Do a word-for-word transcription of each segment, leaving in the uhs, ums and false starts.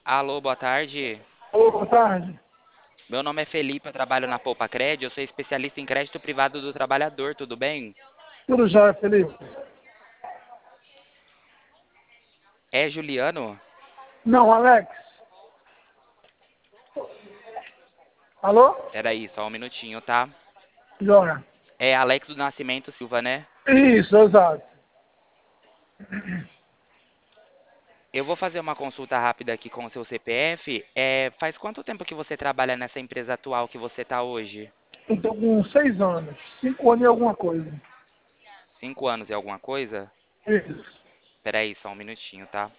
Alô, boa tarde. Alô, boa tarde. Meu nome é Felipe, eu trabalho na Poupa Cred, eu sou especialista em crédito privado do trabalhador, tudo bem? Tudo jóia, Felipe? É Juliano? Não, Alex. Alô? Peraí, só um minutinho, tá? Jóia. É Alex do Nascimento Silva, né? Isso, exato. Eu vou fazer uma consulta rápida aqui com o seu C P F. É, faz quanto tempo que você trabalha nessa empresa atual que você tá hoje? Eu tô com seis anos. Cinco anos e alguma coisa. Cinco anos e alguma coisa? Isso. Peraí, só um minutinho, tá?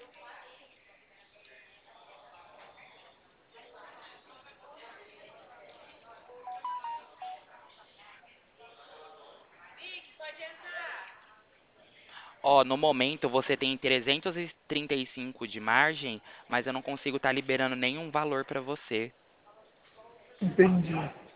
Ó, no momento você tem trezentos e trinta e cinco de margem, mas eu não consigo estar liberando nenhum valor para você. Entendi.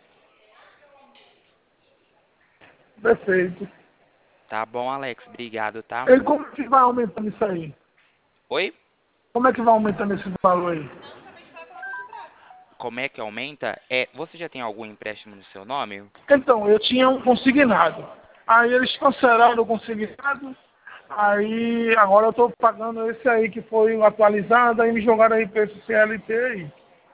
Perfeito. Tá bom, Alex? Obrigado, tá? E como que vai aumentando isso aí? Oi? Como é que vai aumentando esse valor aí? Como é que aumenta? É, você já tem algum empréstimo no seu nome? Então, eu tinha um consignado. Aí eles cancelaram o consignado. Aí agora eu tô pagando esse aí que foi o atualizado. Aí me jogaram aí pra esse C L T aí.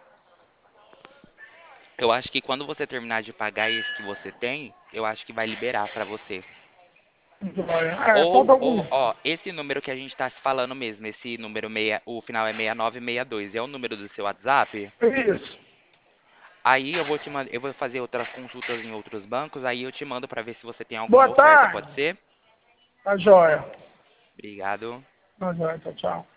Eu acho que quando você terminar de pagar esse que você tem, eu acho que vai liberar para você. Jóia. É, Ou, falta algum. ou, ó, esse número que a gente tá se falando mesmo, esse número meia, o final é seis nove seis dois, é o número do seu WhatsApp? Isso. Aí eu vou te mandar, eu vou fazer outras consultas em outros bancos, aí eu te mando para ver se você tem alguma Boa oferta, tarde. pode ser? Tá jóia. Obrigado. Tá jóia, tchau, tchau.